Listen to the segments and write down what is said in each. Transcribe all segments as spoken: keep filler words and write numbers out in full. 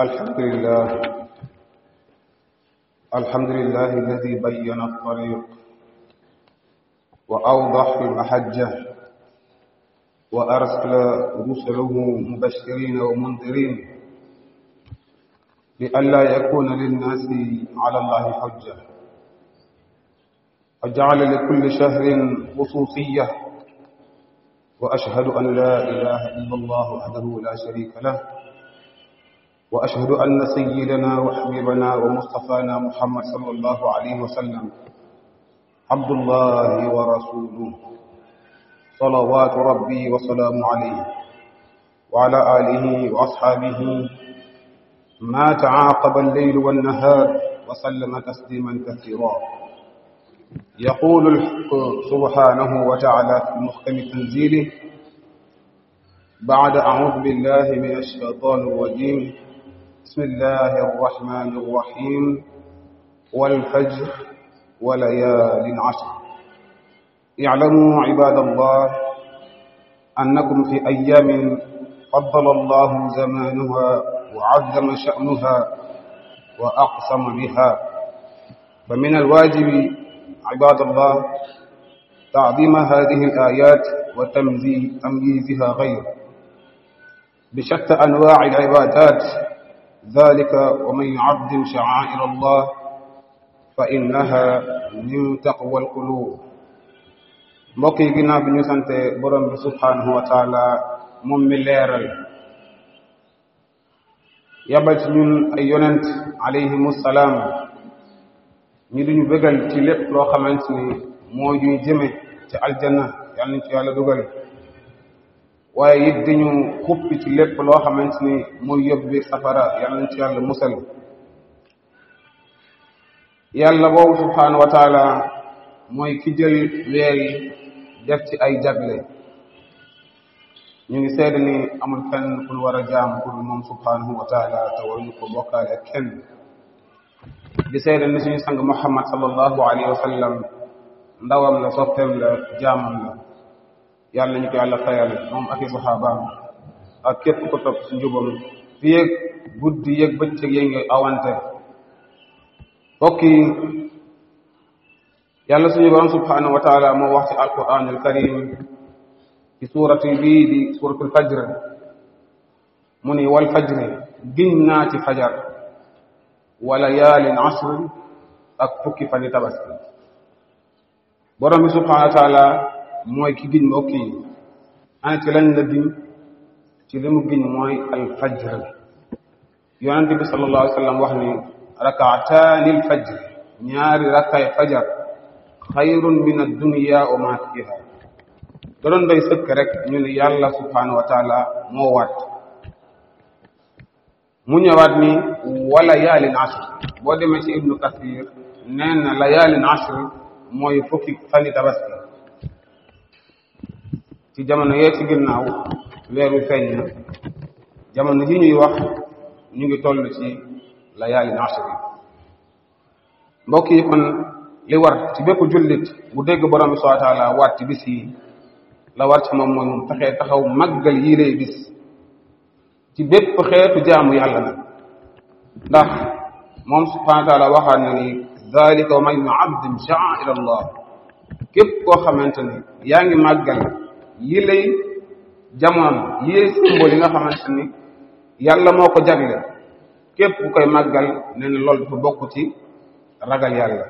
الحمد لله الحمد لله الذي بين الطريق وأوضح المحجة وأرسل رسله مبشرين ومنذرين لئلا يكون للناس على الله حجة وجعل لكل شهر خصوصية وأشهد أن لا إله إلا الله وحده لا شريك له وأشهد أن سيدنا وحبيبنا ومصطفانا محمد صلى الله عليه وسلم عبد الله ورسوله صلوات ربي وسلام عليه وعلى آله وأصحابه ما تعاقب الليل والنهار وسلم تسليما كثيرا. يقول الحق سبحانه وتعالى في محكم تنزيله بعد أعوذ بالله من الشيطان الرجيم بسم الله الرحمن الرحيم والفجر وليال عشر اعلموا عباد الله أنكم في أيام فضل الله زمانها وعظم شأنها وأقسم بها، فمن الواجب عباد الله تعظيم هذه الآيات وتمييزها غير بشتى أنواع العبادات، ذلك ومن يعظم شعائر الله فإنها من تقوى القلوب. mbokk yi ginnaaw bi ñu sante borom bi subhanahu wa taala moom mi leeral yabal ci ñun ay yonent alayhimu salaam ñi duñu bëggal ci lépp loo xamante ni moo ñuy jëme ci aljanna yàlla nañ ci yàlla dugal, waaye it dañu xuppi ci lépp loo xamante ni mooy yóbbi safara yàlla nañ ci yàlla musal. yàlla boobu subhanahu wa taala mooy ki jël weer yi def ci ay jagle. ñu ngi seede ni amul kenn ku ñu war a jaam pour moom subhanahu wa taala te waruñu ko bokkaale ak kenn. di seede ni suñu sang Muhammad sallallahu alayhi wa sallam ndawam la, soppeem la, jaamam la. yàlla nañu ko yàlla fayal moom ak i saxaabaam ak képp ko topp ci njubam fi yëg guddi yëg bëccëg yee ngi awante. mbokk yi yàlla suñu borom subhanahu wa taala moo wax ci alquran al karim ci suuratu bii di suuratul fajr mu ni wal fajri giñ naa ci fajar wa layaalin ashr ak fukki fani tabaski. borom bi subhanahu wa taala mooy ki giñ mbokk yi ana ci lañ la giñ ci li mu giñ mooy al fajr. yonent bi sallallahu alayhi wa sallam wax ni rakaataani al fajr ñaari rakkaay fajar xayrun min ad-dunya wa ma fiha. da doon doy sëkk rek ñu ne yàlla subhanahu wa taala moo waat. mu ñëwaat ni wa layaalin ashr. boo demee ci ibnu kathir nee na layaalin ashr mooy fukki fani tabaski. ci jamono yee ci ginnaaw weeru feeñ na, jamono ji ñuy wax ñu ngi toll ci layaalin ashr. mbokk yi kon li war ci bépp jullit bu dégg borom bi subhanahu wa taala waat ci bis yi, la war ci moom mooy mu fexee taxaw màggal yii lay bis ci bépp xeetu jaamu yàlla nag, ndax moom subhanahu wa taala waxaat na ni zalika wa man yu'azzim sha'a'ir Allah. képp koo xamante ni yaa ngi màggal yi lay jamono yi lay symbole yi nga xamante ni yàlla moo ko jagle, képp ku koy màggal nee na loolu dafa bokk ci ragal yàlla.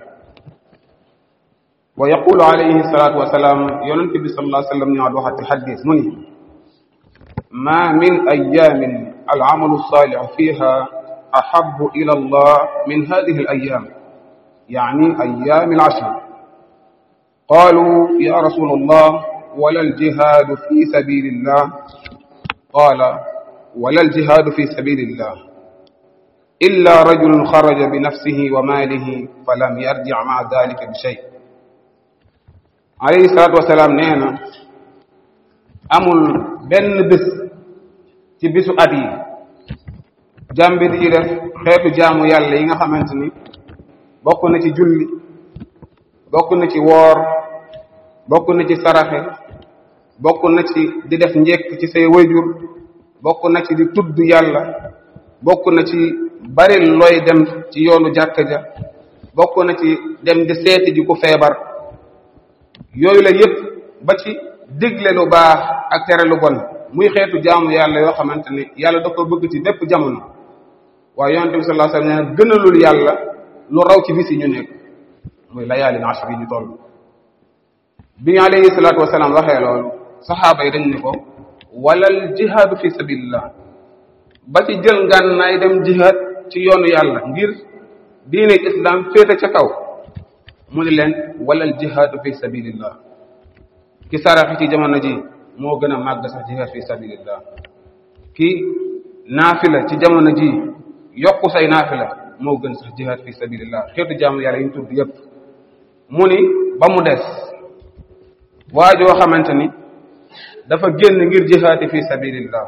wa yaqulu alayhi salatu wa salaam yonente bi sallallahu alayhi wa sallam ñëwaat waxat ci xadis mu ni ma min ayamin al amalu salihu fiha ahabu ila allah min hadihi al ayam yani ayam al ashr. qalu ya rasul allah wala al jihad fi sabilillah qala wala al jihad fi sabilillah illa rajulun kharaja bi nafsihi wa malihi falam yarji' ma'a dhalika bi shay'. alayhi salaatu wasalaam nee na amul benn bés ci bisu at yi jàmbi di def xeetu jaamu yàlla yi nga xamante ni bokk na ci julli, bokk na ci woor, bokk na ci saraxe, bokk na ci di def njekk ci say wayjur, bokk na ci di tudd yàlla, bokk na ci bari looy dem ci yoonu jàkka ja bokk na ci dem di seeti ji ku feebar yooyu la yëpp ba ci digle lu baax ak tere lu bon muy xeetu jaamu yàlla yoo xamante ni yàlla da ko bëgg ci bépp jamono waaye yonent bi sallallahu alayhi wasallam nee na gënalul yàlla lu raw ci bis yi ñu nekk muy layaalin ashr yi ñu toll bi alayhi salaatu wasalaam waxee loolu saxaaba yi dañ ni ko walal jihaadu fi sabilillah ba ci jël ngànnaay dem jihaad ci yoonu yàlla ngir diine islam féete ca kaw mu ni leen walal jihaadu fi sabilillah ki saraxi ci jamono ji moo gën a màgg sax jihaad fi sabilillah ki naafila ci jamono ji yokku say naafila moo gën sax jihaad fi sabilillah xeetu jaamu yàlla yi ñu tudd yépp mu ni ba mu des waa joo xamante ni dafa génn ngir jihaad fi sabilillah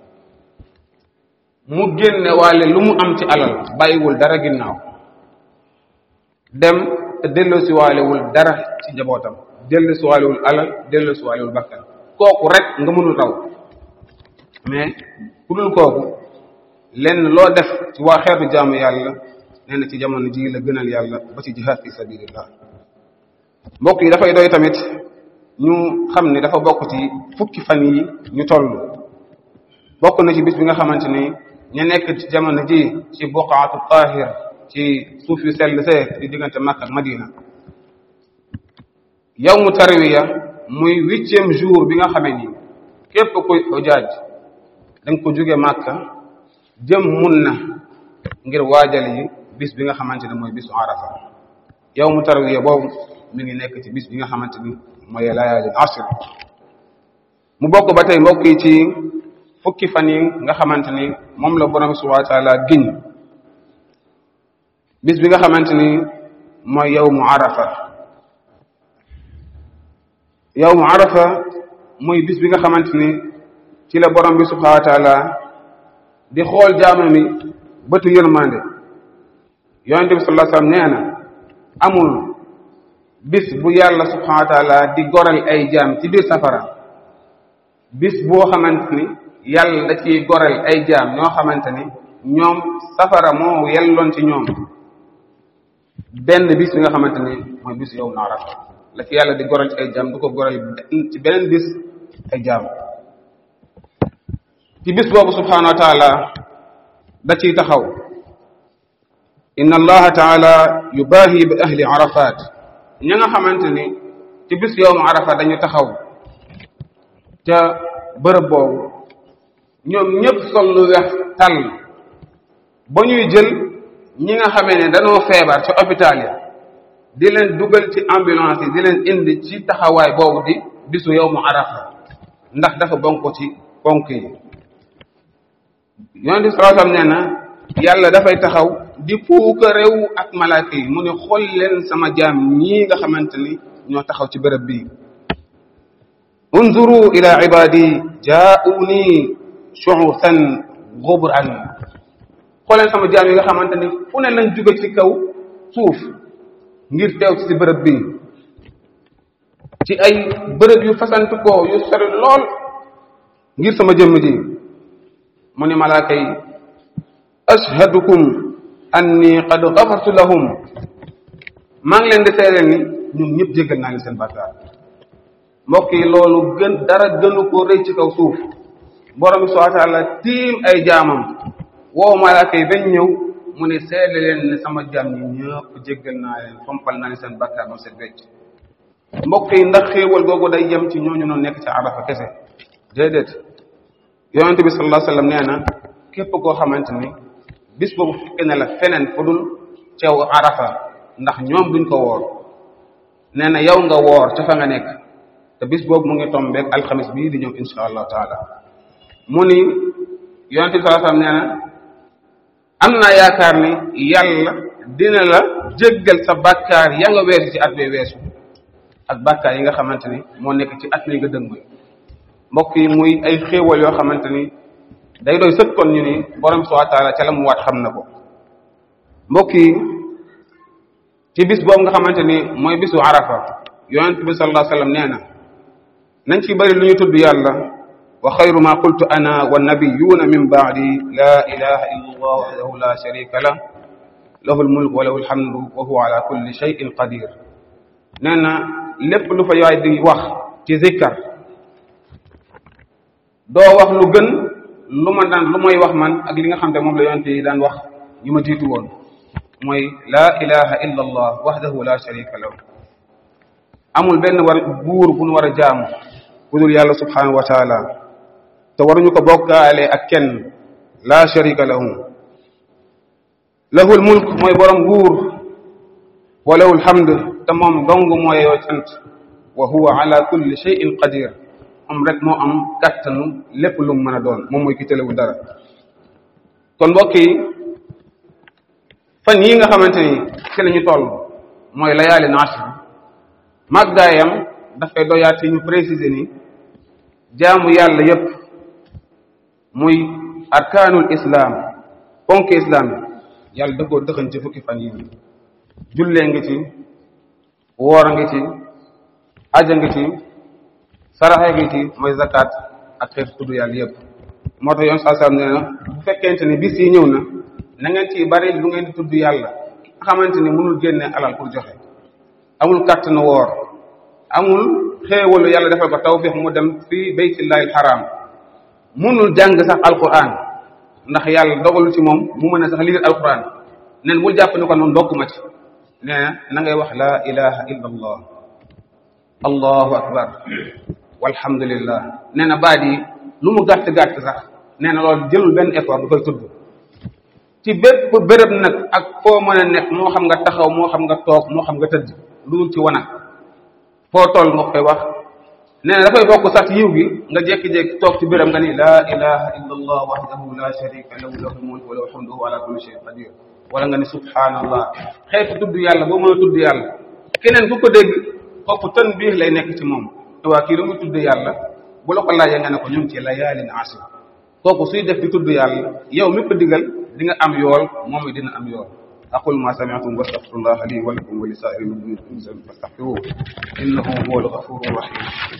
mu génne waale lu mu am ci alal bàyyiwul dara ginnaaw dem te delloosi waalewul dara ci njabootam delloosi waalewul alal delloosi waalewul bakkan kooku rek nga mënul raw mais ku dul kooku lenn loo def ci waa xeetu jaamu yàlla nee na ci jamono ji la gënal yàlla ba ci jihaad fi sabilillah mbokk yi dafay doy tamit ñu xam ni dafa bokk ci fukki fan yi ñu toll bokk na ci bis bi nga xamante ni ñu nekk ci jamono ji ci buqaatu tahir ci suuf yu sell see di diggante Makka ak Madina yawmu tarwiya muy huitième jour bi nga xamee ni képp kuy ujaaj dañ ko jóge Makka jëm mun na ngir waajal yi bis bi nga xamante ne mooy bisu Arafa yawmu tarwiya boobu mi ngi nekk ci bis bi nga xamante ni mooy layaalin ashr mu bokk ba tey mbokk yi ci fukki fan yi nga xamante ni moom la borom subhanahu wa taala giñ bis bi nga xamante ni mooy yawmu Arafa yawmu Arafa muy bis bi nga xamante ni ci la borom bi subhanahu wa taala di xool jaamam mi bëtu yërmande yonent bi sallallahu alayhi wasallam nee na amul bis bu yàlla subhanahu wa taala di goral ay jaam ci biir safara bis boo xamante ni yàlla da ciy goral ay jaam ñoo xamante ni ñoom safara moo yelloon ci ñoom benn bis bi nga xamante ni mooy bis yawmu Arafa la ci yàlla di goral ci ay jaam du ko goral ci beneen bis ay jaam ci bis boobu subhanahu wa taala da ciy taxaw inna allaha taala yubaahi bi ahli arafat ña nga xamante ni ci bis yawmu Arafa dañu taxaw ca bërëb boobu ñoom ñëpp sol lu weex tàll ba ñuy jël ñi nga xamee ne dañoo feebar ci hôpital ya di leen dugal ci ambulance yi di leen indi ci taxawaay boobu di bisu yawmu Arafa ndax dafa bonk ci bonk yi yonent bi sallallahu alayhi wasallam nee na yàlla dafay taxaw di puuka réew ak malaaka yi mu ne xool leen sama jaam ñii nga xamante ni ñoo taxaw ci bërëb bii unzuru ila ibadi jaa'uni shu'uthan ghubran xool leen sama jaam yi nga xamante ni fu ne lañ jóge ci kaw suuf ngir teew ci si bërëb bii ci ay bërëb yu fasantu ko yu sori lool ngir sama jëmm ji mu ne malaaka yi ashhadukum anni qad ghafartu lahum maa ngi leen di seere ni ñoom ñëpp jéggal naa leen seen bàkkaar mbokk yi loolu gën dara gënu ko rëy ci kaw suuf borom bi subhanahu wa ta'ala tiim ay jaamam woo malaaka yi bañ ñëw mu ne seede leen ne sama jaam ñi ñëpp jéggal naa leen fompal naa leen seen bàkkaar ba set wecc mbokk yi ndax xéewal googu day yem ci ñooñu noonu nekk ci Arafa kese déedéet yonente bi sallallahu alayhi wasallam nee na képp koo xamante ni bis boobu fekke ne la feneen fu dul ceew Arafa ndax ñoom duñ ko woor nee na yow nga woor ca fa nga nekk te bis boobu mu ngi tombeek alxamis bii di ñëw insha allahu taala mu ni yonente bi sallallahu alayhi wasallam nee na am naa yaakaar ni yàlla dina la jéggal sa bàkkaar ya nga weesu ci at bi weesu ak bàkkaar yi nga xamante ni moo nekk ci at mi nga dëgmal mbokk yi muy ay xéewal yoo xamante ni day doy sët kon ñu ni borom subhanahu wa ta'ala ca la mu waat xam na ko mbokk yi ci bis boobu nga xamante ni mooy bisu Arafa yonent bi sallallahu alayhi wasallam nee na nañ ci bari lu ñu tudd yàlla wa xayru ma qultu ana wa nabiyuuna min baadi la ilaha illa allah wahdahu la sharika lah lahu almulk wa lahu alhamdu wa huwa ala kulli shay'in qadir. nee na lépp lu fa yaay di wax ci zikkar doo wax lu gën lu ma daan lu mooy wax man ak li nga xam te moom la yonente yi daan wax ñu ma jiitu woon mooy la ilaha illa allah wahdahu la sharika lahu. amul benn war buur bu nu war a jaamu bu dul yàlla subhanahu wa taala te waruñu ko bokkaale ak kenn la sharika lahu. lahul mulk mooy borom nguur wa lahul hamd te moom dong mooy yoo cant wa huwa ala kulli shay'in qadir am rek moo am kattanu lépp lu mu mën a doon moom mooy ki tëlewul dara. kon mbokk yi fan yii nga xamante ni ci la ñu toll mooy layaali nashr màggaayam dafay doyaat ci ñu préciser ni jaamu yàlla yépp muy arkaanul islam ponk islam yi yàlla da koo dëxañ ci fukki fan yi jullee ngi ci woor ngi ci aja ngi ci saraxe ngi ci mooy zakat ak xeetu tudd yàlla yépp. moo tax yoon saa sallam nee na bu fekkente ni bis yi ñëw na na ngeen ci bari lu ngeen di tudd yàlla nga xamante ni mënul génne alal pour joxe amul kàttanu woor amul xéewalu yàlla defal ko tawfiq mu dem fii baytillahi alxaram mënul jàng sax alquran ndax yàlla dogalu ci moom mu mën a sax liir alquran neen bul jàpp ni kon moom ndokk ma ci nee na na ngay wax la ilaha illa allah allahu akbar walhamdulillah. nee na baat yi lu mu gàtt gàtt sax nee na loolu jëlul benn effort bu koy tudd ci bépp béréb nag ak foo mën a nekk moo xam nga taxaw moo xam nga toog moo xam nga tëdd lu dul ci wanag foo toll nga koy wax. nee na dafay bokk sax yiw gi nga jékki-jékki toog ci béréb nga ni la ilaha illa allah wahdahu la sharika lahu lahu mulku wa lahu alhamdu wa ala kulli shay'in qadir wala nga ni subhanallah. xeetu tudd yàlla boo mën a tudd yàlla keneen ku ko dégg kooku tën biir lay nekk ci moom te waa kii lu muy tudd yàlla bu la ko laajee nga ne ko ñu ngi ci layaalin ashr kooku suy def di tudd yàlla yow mi ko digal di nga am yool moom it dina am yool. aqul ma sami'tum wastaghfirullah li wa lakum wa li sa'iril mu'minin fastaghfiruhu innahu huwal ghafurur rahim.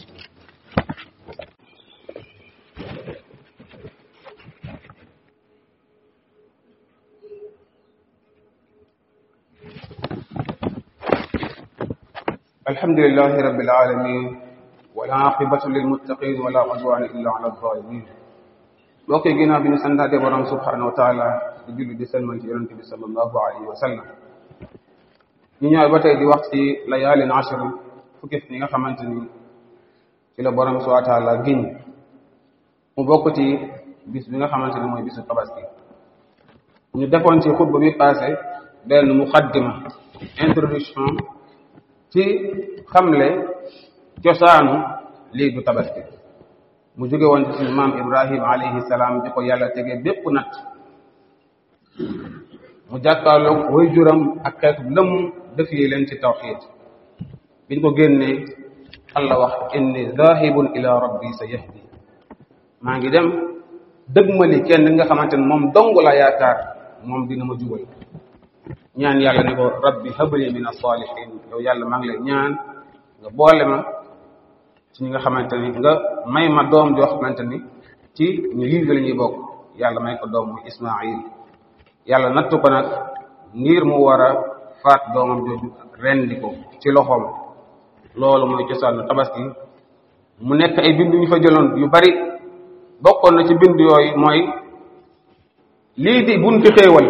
alhamdulillahi rabbil alamin wal aqibatu lil muttaqin wala udwana illa ala zalimin. mbokk yi ginnaaw bi ñu santaate borom subhanahu wa taala di julli di selmal ci yonente bi sallallahu alayhi wa sallam ñu ñëw ba tey di wax ci layaalin ashr fukki fi nga xamante ni ci la borom subhanahu wa taala giñ mu bokk ci bis bi nga xamante ni mooy bisu tabaski. ñu defoon ci xutba bi passé benn muqaddima introduction ci xamle cosaanu lii du tabaski. mu jóge woon ci suñu maam Ibrahim alayhi salaam di ko yàlla tegee bépp natt mu jàkkaarloog way juram ak xeetu lëm defee leen ci tawxiid biñ ko génnee Allah wax inni zahibun ila rabbi sa yahdi maa ngi dem dëgmali kenn nga xamante ne moom dong la yaakaar moom dina ma jubal. ñaan yàlla ne ko rabbi habli min as-salihin yow yàlla maa ngi lay ñaan nga boole ma ci ñi nga xamante ni nga may ma doom joo xamante ni ci ñu yiw la ñuy bokk. yàlla may ko doom muy Ismaayil yàlla nattu ko nag ngir mu war a faat doomam jooju rendi ko ci loxoom. loolu mooy cosaanu tabaski mu nekk ay bind ñu fa jëloon yu bari bokkoon na ci bind yooyu mooy lii di bunti xéewal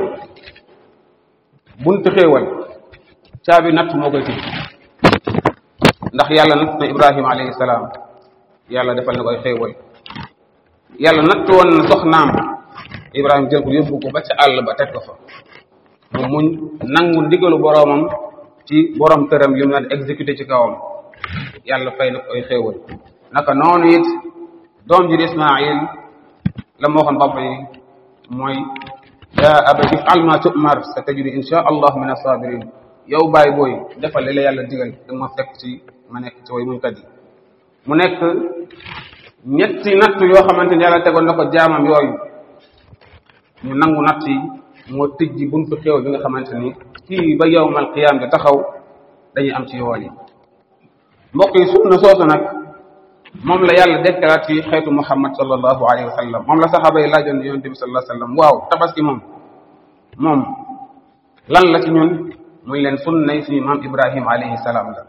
bunti xéewal caabi natt moo koy tëj ndax yàlla natt na Ibrahima alayhi salaam yàlla defal na koy xéewal. yàlla natt woon na soxnaam Ibrahima jël ko yóbbu ko ba ca àll ba teg ko fa moom muñ nangu ndigalu boroomam ci borom këram li mu naan exécuté ci kawam yàlla fay na koy xéewal. naka noonu it doom ji di Ismaayil la ma waxoon papa yi mooy yaa abati if'al ma tu'mar satajiduni insha allah min as-sabirin yow baay booy defal li la yàlla digal da ma fekk ci ma nekk ci way muñkat yi. mu nekk ñetti natt yoo xamante ni yàlla tegoon na ko jaamam yooyu ñu nangu natt yi moo tijji buntu xéew bi nga xamante ni kii ba yawmal qiyaam bi taxaw dañuy am ci yool yi. mbokk yi sunna soosu nag moom la yàlla dekkalaat ci xeetu muhammad sallallahu alayhi wa sallam moom la saxaaba yi laajoon yonente bi sallallahu alayhi wa sallam waaw tabaski moom moom lan la ci ñun muy leen sunnay suñu maam ibrahim alayhi salaam la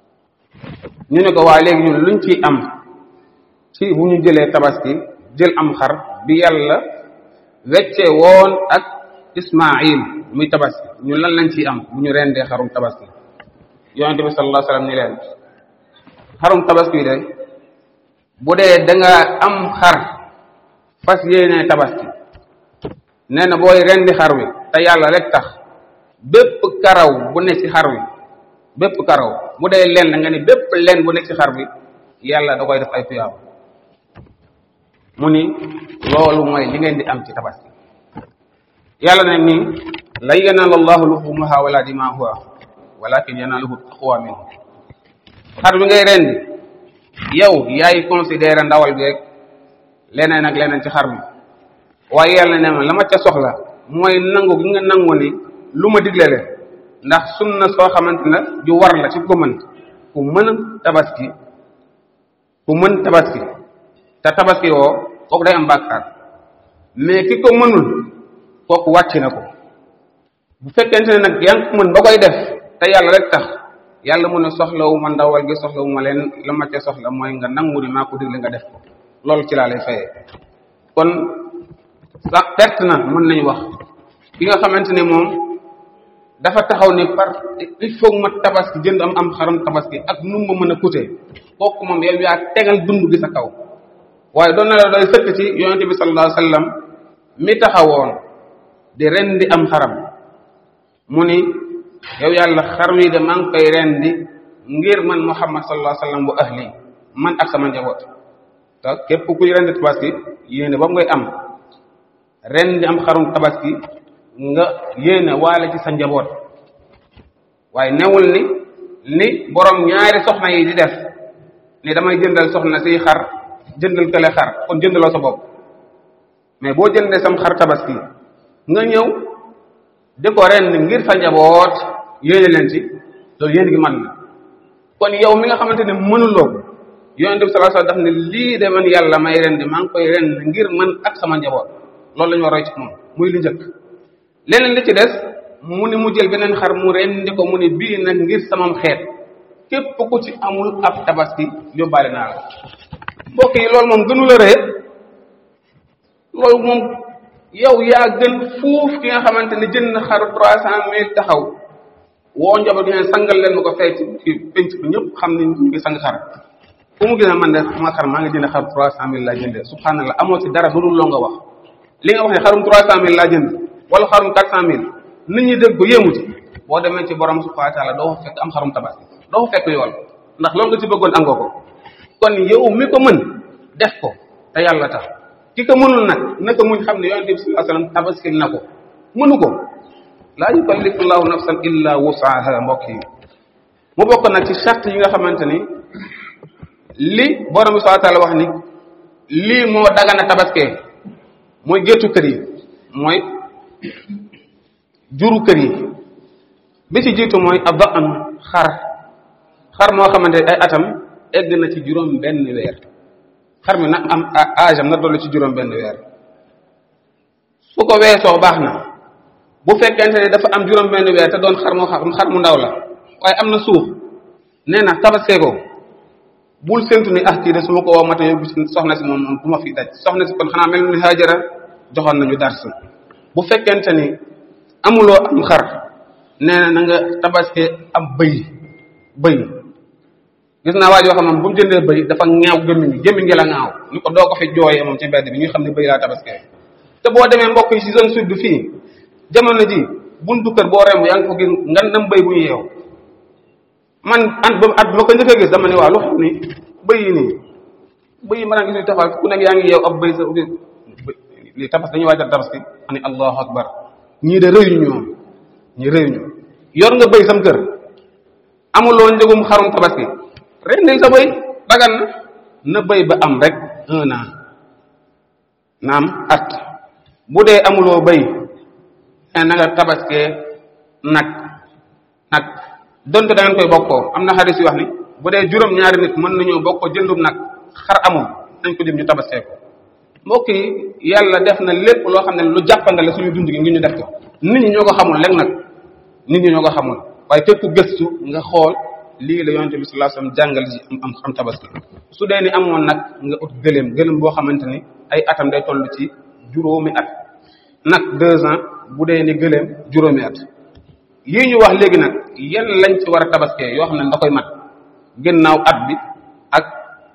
ñu ne ko waa léegi ñun luñ ciy am ci bu ñu jëlee tabaski jël am xar bi yàlla wecce woon ak ismail muy tabaski ñun lan lañ ciy am bu ñu rendee xarum tabaski yonente bi sallallahu alayhi wa sallam ni leen xarum tabaski de bu dee da nga am xar fas yéene tabaski nee na booy rendi xar wi te yàlla rek tax bépp karaw bu nekk ci xar wi bépp karaw bu dee len nga ni bépp len bu nekk ci xar wi yàlla da koy def ay tuyaaba mu ni loolu mooy li ngeen di am ci tabaski yàlla ne ni lan yanaala allahu luhumuha wala dimaahuha walakin yanaaluhu taqwa minkum xar bi ngay rendi yow yaay considéré ndawal geeg leneen ak leneen ci xar mi waaye yàlla ne ma la ma ca soxla mooy nangu gi nga nangu ni lu ma digle leen ndax sunna soo xamante ne ju war la ci ko mën ku mën tabaski ku mën tabaski te tabaski woo kooku day am bàkkaar mais ki ko mënul kooku wàcc na ko bu fekkente ne nag yaa ngi ko mën ba koy def te yàlla rek tax yàlla mu ne soxlawu ma ndawal gi soxlawu ma leen la ma ca soxla mooy nga nangu ni maa ko digle nga def ko loolu ci laa lay fayee kon sax perte na mën nañu wax ki nga xamante ne moom dafa taxaw ne par il faut ma tabaski jënd am am xaram tabaski ak nu ma mën a coûter kooku moom yow yaa tegal dund gi sa kaw waaye doon na la doy sëkk ci yonente bi sallallahu alayhi wa sallam mi taxawoon di rendi am xaram mu ni yow yàlla xar wi de maa ngi koy rendi ngir man muhammad sallallahu alayhi wa sallam bu ahli man ak sama njaboot te képp kuy rendi tabaski yéene ba ngay am rendi am xarum tabaski nga yéene waale ci sa njaboot waaye newul ni ni borom ñaari soxna yi di def ni damay jëndal soxna si xar jëndal kële xar kon jëndaloo sa bopp mais boo jëndee sam xar tabaski nga ñëw di ko rendi ngir sa njaboot yéene leen ci loolu yéen gi man na kon yow mi nga xamante ne mënuloo ko yonent bi sallallahu alayhi wasallam daf ne lii de man yàlla may rendi maa ngi koy rendi ngir man ak sama njaboot loolu la ñu war a roy ci moom muy li njëkk leneen li ci des mu ni mu jël beneen xar mu rendi ko mu ni bii nag ngir samam xeet képp ku ci amul ab tabaski yóbbaale naa la mbokk yi loolu moom gënu la rëy loolu moom yow yaa gën fuuf ki nga xamante ne jënd xaru trois cent mille taxaw woo njaboot gi ne sangal leen ma ko fee ci penc bi ñëpp xam ni ñu ngi sang xar fu mu gën a man de ma xar maa ngi jënd xar trois cent mille laa jëndee subhanallah amoo ci dara dudul loo nga wax li nga wax ne xarum trois cent mille laa jënd wala xarum quatre cent mille nit ñi dégg ko yéemu ci boo demee ci borom subhanahu wa ta'ala doo fa fekk am xarum tabaski doo fa fekk yool ndax loolu nga ci bëggoon angoo ko kon yow mi ko mën def ko te yàlla tax ki ko mënul nag naka muñ xam ne yonent bi sallallahu alayhi wasallam tabaski na ko mënu ko laa yukallifu llahu nafsan illa wus'aha mbokk yi mu bokk nag ci charte yi nga xamante ni li borom bi subhanahu wa ta'ala wax ni lii moo dagana tabaskee mooy géttu kër yi mooy juru kër yi bi ci jiitu mooy ad-da'n xar xar moo xamante ay atam egg na ci juróom benn weer xar mi nag am âge am na dolli ci juróom benn weer su ko weesoo baax na bu fekkente ne dafa am juróom benn weer te doon xar moo xam xar mu ndaw la waaye am na suuf nee na tabaskee ko bul séntu ni ah kii de su ma ko woo mata yóbbu soxna si moom moom bu ma fi daj soxna si kon xanaa mel ni Haajara joxoon nañu dars bu fekkente ni amuloo am xar nee na na nga tabaskee am bëy bëy gis naa waa joo xam ne bu mu jëndee bëy dafa ŋaaw gémmiñ gi gémmiñ gi la ŋaaw ni ko doo ko fi jooyee moom ci mbedd bi ñu xam ne bëy laa tabaskee te boo demee mbokk yi ci zone sud fii jamono ji buntu kër boo remb yaa ngi ko gis ngandam bëy bu ñu yeew man at ba at ma ko njëkk a gis dama ne waa lu xam ni bëy yi nii bëy yi mën a gis ñu taxaw ku nekk yaa ngi yeew ab bëy sa li tabas dañuy waajal tabaski ma ne allahu akbar ñii de rëyuñu ñoom ñi rëyuñu yor nga bëy sam kër amuloo njëgum xarum tabaski rendil sa bëy dagan na na bëy ba am rek un an naam at bu dee amuloo bëy na nga tabaskee nag nag donte da ngeen koy bokkoo am na xadis yu wax ni bu dee juróom ñaari nit mën nañoo bokkoo jëndum nag xar amul dañ ko jëm ñu tabaskee ko mbokk yi yàlla def na lépp loo xam ne lu jàppandale suñu dund gi ngir ñu def ko nit ñi ñoo ko xamul léegi nag nit ñi ñoo ko xamul waaye képp ku gëstu nga xool lii la yonente bi sallallahu alayhi wasallam jàngal ci am am tabaski su dee ni amoon nag nga ut gëléem gëléem boo xamante ni ay atam day toll ci juróomi at nag deux ans bu dee ni gëléem juróomi at yii ñu wax léegi nag yan lañ ci war a tabaskee yoo xam ne da koy mat gannaaw at bi ak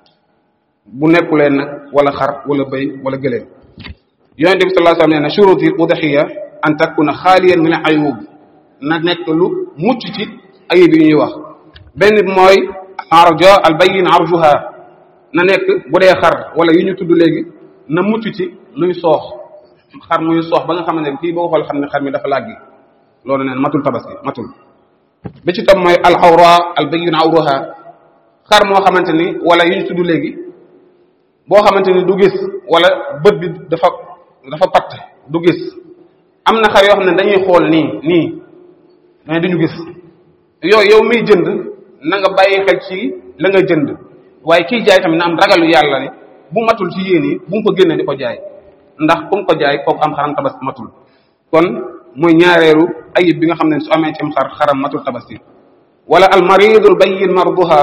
bu nekkulee nag wala xar wala bëy wala gëléem yonente bi sallallahu alayhi wasallam nee na shurutil udhiya an takuna xaaliyan min ayub na nekk lu mucc ci ayib yi ñuy wax benn bi mooy arja al bayyin arjuha na nekk bu dee xar wala yi ñu tudd léegi na mucc ci luy soox xar muy soox ba nga xam ne kii boo xool xam ne xar mi dafa làggi loolu neen matul tabaski matul bi ci tam mooy al awra al bayyin awruha xar moo xamante ni wala yi ñu tudd léegi boo xamante ni du gis wala bët bi dafa dafa patt du gis am na xar yoo xam ne dañuy xool nii nii mais duñu gis yooyu yow miy jënd na nga bàyyi xel ci la nga jënd waaye kiy jaay tamit na am ragalu yàlla ne bu matul ci yéen yi bu mu ko génne di ko jaay ndax ku mu ko jaay kooku am xaram tabaski matul kon muy ñaareelu ayib bi nga xam ne su amee ci am xar xaram matul tabaski wala al maridul bayyin marduha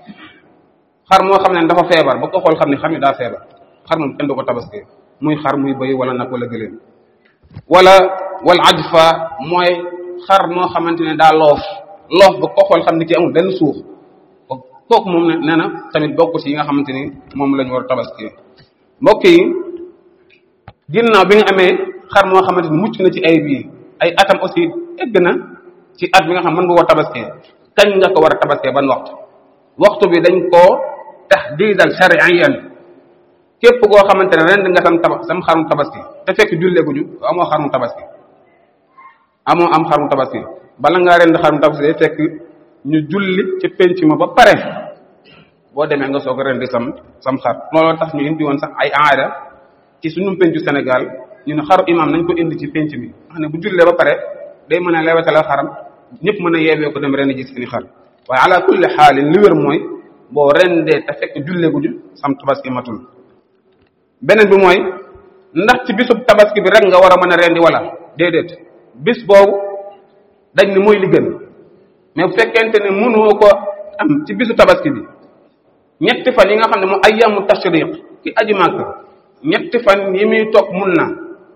xar moo xam ne dafa feebar ba ko xool xam ne xam ne daa feebar xar moom kenn du ko tabaski muy xar muy bëy wala nag wala gëléem wala wal ajfa mooy xar moo xamante ne daa loof loof ba ko xool xam ne ki amul benn suuf kooku moom ne nee na tamit bokk ci yi nga xamante ni moom la ñu war a tabaski mbokk yi ginnaaw bi nga amee xar moo xamante ni mucc na ci ay bii ay atam aussi egg na ci at bi nga xam mën nga ko tabaski kañ nga ko war a tabaski ban waxtu waxtu bi dañ koo tahdidal shar'iyan képp koo xamante ne ren nga sam taba sam xarum tabaski te fekk julleeguñu amoo xarum tabaski amoo am xarum tabaski bala ngaa ren xarum tabaski day fekk ñu julli ci penc ma ba pare boo demee nga soog a ren di sam sam xar looloo tax ñu indi woon sax ay aada ci suñu pencu Sénégal ñu ne xaru imam nañ ko indi ci penc mi xam ne bu jullee ba pare day mën a lewetala xaram ñëpp mën a yeewee ko dem ren ji seeni xar waaye ala kulli xaalin li wér mooy boo rendee te fekk julleeguñu sam tabaski matul beneen bi mooy ndax ci bisub tabaski bi rek nga war a mën a rendi wala déedéet bis boobu dañ ni mooy li gën mais bu fekkente ne mënoo ko am ci bisu tabaski bi ñetti fan yi nga xam ne moom ayyamu tashriq ci aji màkk ñetti fan yi muy toog mun na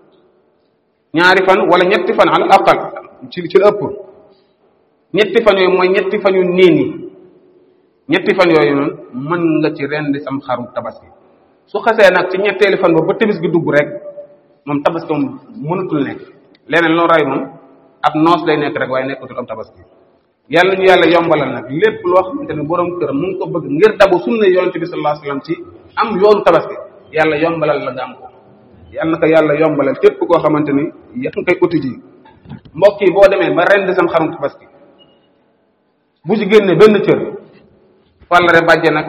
ñaari fan wala ñetti fan al aqal ci ci ëpp ñetti fan yooyu mooy ñetti fan yu niin yi ñetti fan yooyu noonu mën nga ci rendi sam xaru tabaski su xasee nag ci ñetteeli fan boobu ba timis gi dugg rek moom tabaski moom mënatul nekk leneen loo ray moom ab noos lay nekk rek waaye nekkatul am tabaski yàlla ñu yàlla yombalal nag lépp loo xamante ne borom kër mu ngi ko bëgg ngir dabu sunna yonente bi sallallahu alayhi wasallam ci am yoonu tabaski yàlla yombalal la nga am ko yàlla na ko yàlla yombalal képp koo xamante ni yaa ngi koy uti ji mbokk yi boo demee ba rendi sam xarum tabaski bu ci génne benn cër fàllare bàjje nag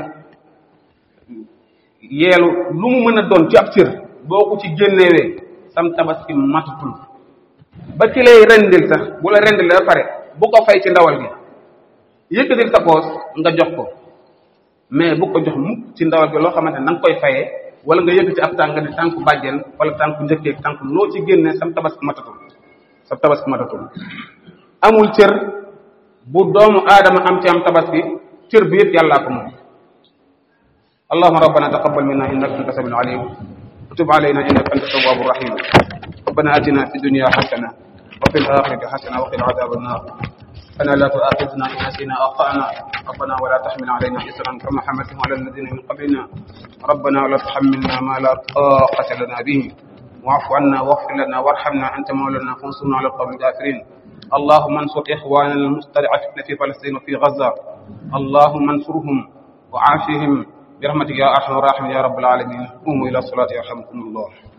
yeelu lu mu mën a doon ci ab cër boo ko ci génnewee sam tabaski matatul ba ci lay rendil sax bu la rendil ba pare bu ko fay ci ndawal gi yëkkatil sa poos nga jox ko mais bu ko jox mukk ci ndawal gi loo xamante ne na nga koy fayee wala nga yëkkati ab tànk di tànku bàjjen wala tànku njëkkee tànku loo ci génnee sam tabaski matatul sam tabaski matatul amul cër bu doomu aadama am ci am tabaski cër bi yëpp yàllaa ko moom allahumma rabbana taqabbal minna innaka anta samiul alim wa tub alayna innaka anta tawwabur rahim rabbana atina fid dunya hasana wa fil akhirati hasana wa qina adhaban nar ربنا لا تؤاخذنا إن نسينا أو أخطأنا ربنا ولا تحمل علينا إصرا كما حملته على الذين من قبلنا ربنا ولا تحملنا ما لا طاقة لنا به واعف عنا واغفر لنا وارحمنا أنت مولانا فانصرنا على القوم الكافرين اللهم انصر إخواننا المستضعفين في فلسطين وفي غزة اللهم انصرهم وعافهم برحمتك يا أرحم الراحمين يا رب العالمين قوموا إلى الصلاة يرحمكم الله